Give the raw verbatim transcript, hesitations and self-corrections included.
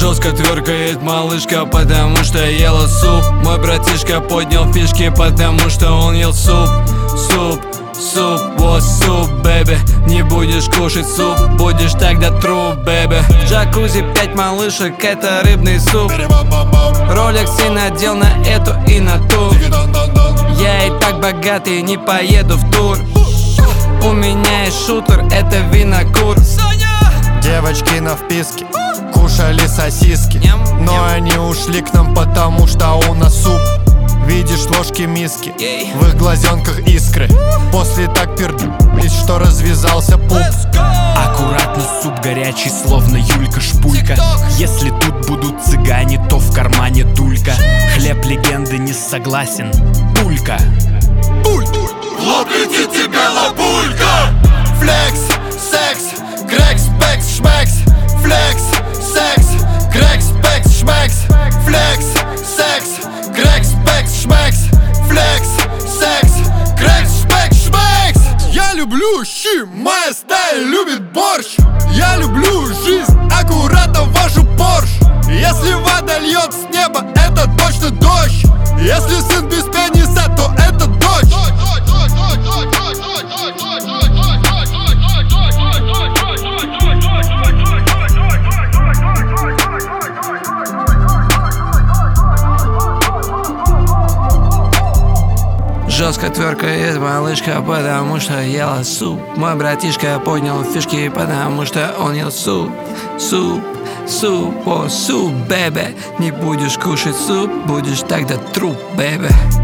Жестко тверкает малышка, потому что ела суп. Мой братишка поднял фишки, потому что он ел суп. Суп, суп, вот суп, бэби. Не будешь кушать суп, будешь тогда труп, бэби. В джакузи пять малышек, это рыбный суп. Ролекс и надел на эту и на ту. Я и так богатый, не поеду в тур. У меня есть шутер, это винокур. Девочки на вписке кушали сосиски, но они ушли к нам, потому что у нас суп. Видишь ложки миски, в их глазенках искры. После так пердались, что развязался пуп. Аккуратно, суп горячий, словно Юлька Шпулька. Если тут будут цыгане, то в кармане дулька. Хлеб легенды, не согласен, пулька. Лоб летит тебе лобулька. Флекс, секс, грекс, пекс, шмекс. Флекс, секс, грекс, пекс, шмекс. Флекс, секс, грекс, пекс, шмекс. Флекс, секс, грекс, пекс, шмекс. Я люблю щи, моя стая любит борщ. Я люблю жизнь, аккуратно вашу Порш. Если вода льет с неба, это точно дождь. Если сын без пениса, то это дочь. Жестко тверкает малышка, потому что ела суп. Мой братишка поднял фишки, потому что он ел суп. Суп, суп, о, суп, бэби. Не будешь кушать суп, будешь тогда труп, бэби.